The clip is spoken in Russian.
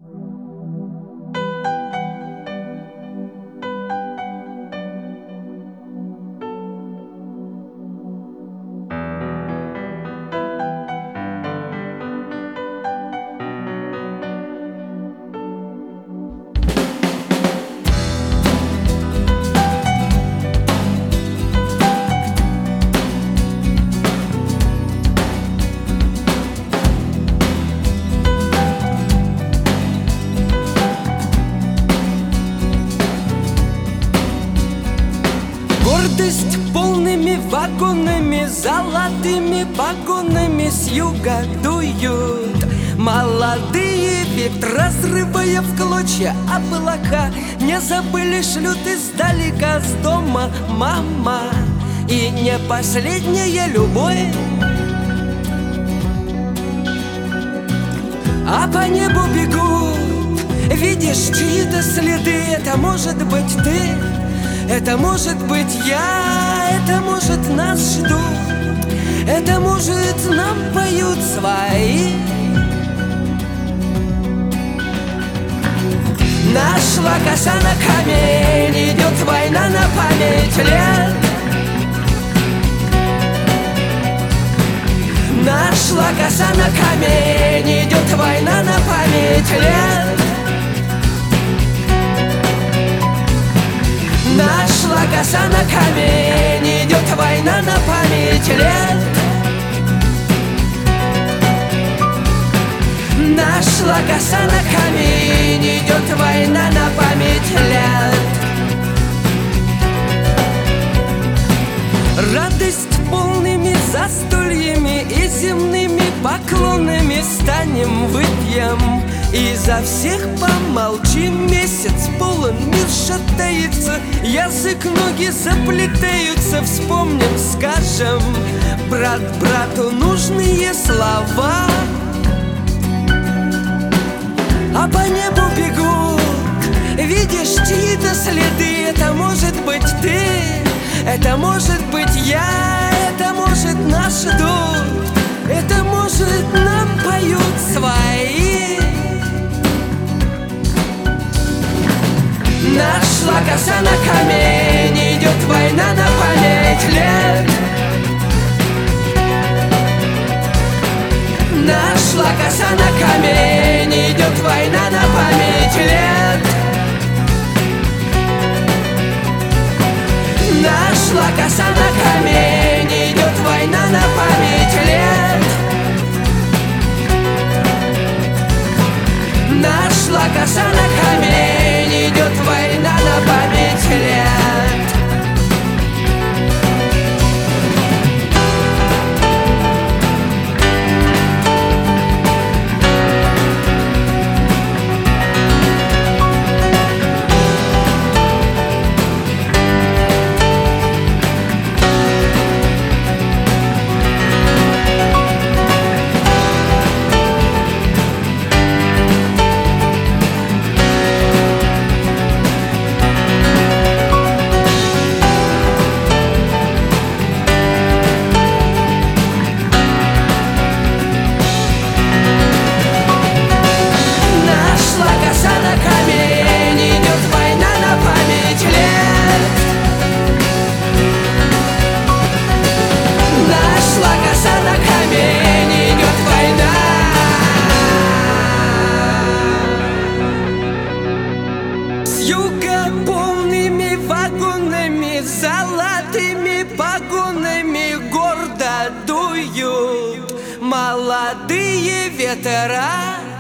Гордость полными вагонами, золотыми погонами с юга дуют молодые ветра, разрывая в клочья облака. Не забыли, шлют издалека с дома мама, и не последняя любовь. А по небу бегут, видишь чьи-то следы. Это может быть ты, это может быть я, это может нас ждут, это может нам поют свои. Нашла коса на камень, идет война на память лет. Нашла коса на камень, идет война на память лет. Нашла коса на камень, идет война на память лет. Нашла коса на камень, идет война на память лет. Радость полными застольями и земными поклонами станем выпьем, и за всех помолчим. Месяц полон, мир шатается, язык, ноги заплетаются. Вспомним, скажем брат брату нужные слова. А по небу бегут, видишь чьи-то следы. Это может быть ты, это может быть я, это может нас ждут, это может нам поют свои. Нашла коса на камень, идет война на память лет. Нашла коса на камень, идет война на память лет. Нашла коса на камень, идет война на память лет. Нашла коса на камень, идет война на память лет. Полными вагонами, золотыми погонами гордо дуют молодые ветра.